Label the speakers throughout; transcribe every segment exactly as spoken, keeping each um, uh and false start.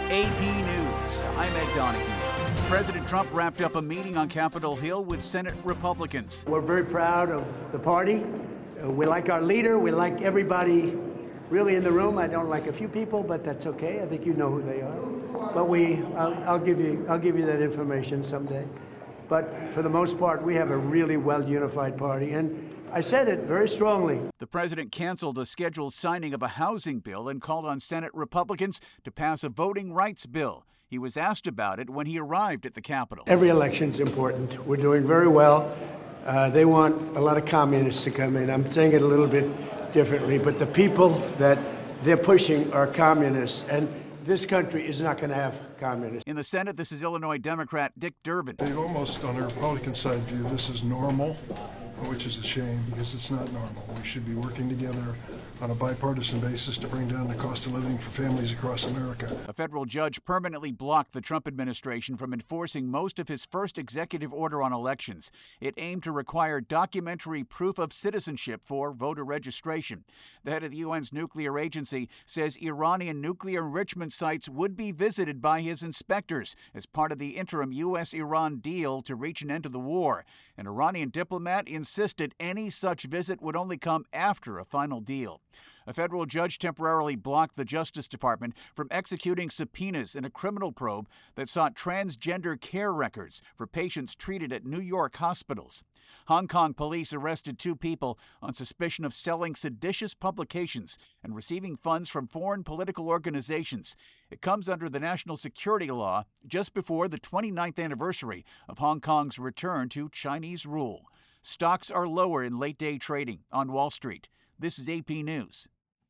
Speaker 1: A P News, I'm Ed Donahue. President Trump wrapped up a meeting on Capitol Hill with Senate Republicans.
Speaker 2: We're very proud of the party. Uh, we like our leader. We like everybody really in the room. I don't like a few people, but that's okay. I think you know who they are. But we, I'll, I'll give you, I'll give you that information someday. But for the most part, we have a really well-unified party, and I said it very strongly.
Speaker 1: The president canceled a scheduled signing of a housing bill and called on Senate Republicans to pass a voting rights bill. He was asked about it when he arrived at the Capitol.
Speaker 2: Every election's important. We're doing very well. Uh, they want a lot of communists to come in. I'm saying it a little bit differently, but the people that they're pushing are communists, and this country is not going to have communists.
Speaker 1: In the Senate, this is Illinois Democrat Dick Durbin.
Speaker 3: They almost, on the Republican side, view this as normal, which is a shame because it's not normal. We should be working together on a bipartisan basis to bring down the cost of living for families across America.
Speaker 1: A federal judge permanently blocked the Trump administration from enforcing most of his first executive order on elections. It aimed to require documentary proof of citizenship for voter registration. The head of the U N's nuclear agency says Iranian nuclear enrichment sites would be visited by his inspectors as part of the interim U S Iran deal to reach an end to the war. An Iranian diplomat insisted any such visit would only come after a final deal. A federal judge temporarily blocked the Justice Department from executing subpoenas in a criminal probe that sought transgender care records for patients treated at New York hospitals. Hong Kong police arrested two people on suspicion of selling seditious publications and receiving funds from foreign political organizations. It comes under the national security law just before the twenty-ninth anniversary of Hong Kong's return to Chinese rule. Stocks are lower in late-day trading on Wall Street. This is A P News.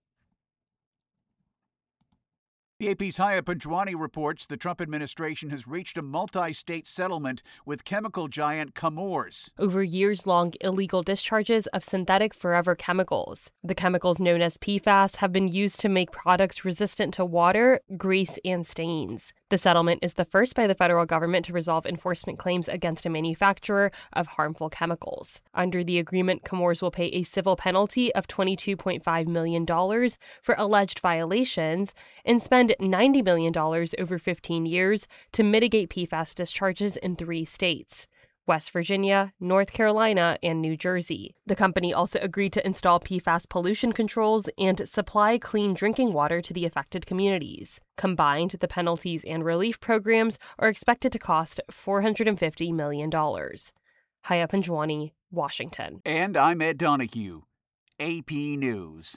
Speaker 1: The A P's Haya Panjwani reports the Trump administration has reached a multi-state settlement with chemical giant Chemours
Speaker 4: over years-long illegal discharges of synthetic forever chemicals. The chemicals known as P FAS have been used to make products resistant to water, grease, and stains. The settlement is the first by the federal government to resolve enforcement claims against a manufacturer of harmful chemicals. Under the agreement, Chemours will pay a civil penalty of twenty-two point five million dollars for alleged violations and spend ninety million dollars over fifteen years to mitigate P FAS discharges in three states: West Virginia, North Carolina, and New Jersey. The company also agreed to install P FAS pollution controls and supply clean drinking water to the affected communities. Combined, the penalties and relief programs are expected to cost four hundred fifty million dollars. Haya Panjwani, Washington.
Speaker 1: And I'm Ed Donahue, A P News.